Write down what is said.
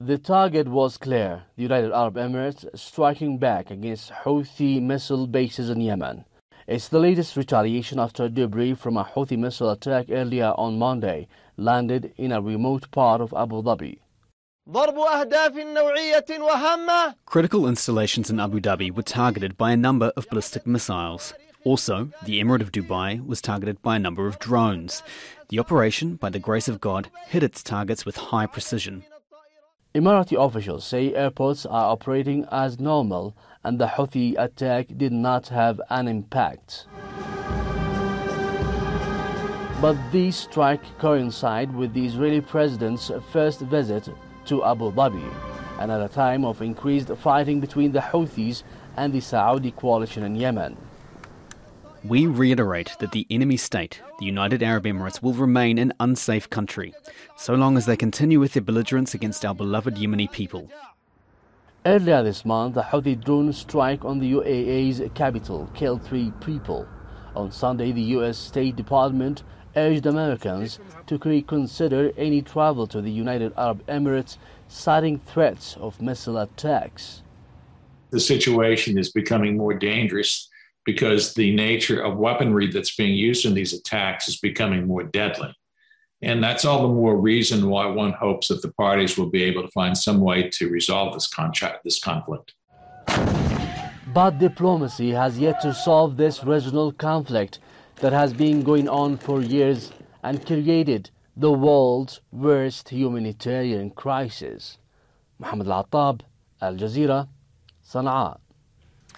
The target was clear: the United Arab Emirates striking back against Houthi missile bases in Yemen. It's the latest retaliation after debris from a Houthi missile attack earlier on Monday landed in a remote part of Abu Dhabi. Critical installations in Abu Dhabi were targeted by a number of ballistic missiles. Also, the Emirate of Dubai was targeted by a number of drones. The operation, by the grace of God, hit its targets with high precision. Emirati officials say airports are operating as normal and the Houthi attack did not have an impact. But these strikes coincide with the Israeli president's first visit to Abu Dhabi and at a time of increased fighting between the Houthis and the Saudi coalition in Yemen. We reiterate that the enemy state, the United Arab Emirates, will remain an unsafe country, so long as they continue with their belligerence against our beloved Yemeni people. Earlier this month, the Houthi drone strike on the UAE's capital killed 3 people. On Sunday, the U.S. State Department urged Americans to reconsider any travel to the United Arab Emirates, citing threats of missile attacks. The situation is becoming more dangerous because the nature of weaponry that's being used in these attacks is becoming more deadly. And that's all the more reason why one hopes that the parties will be able to find some way to resolve this conflict. But diplomacy has yet to solve this regional conflict that has been going on for years and created the world's worst humanitarian crisis. Mohammed Al-Attab, Al Jazeera, Sana'a.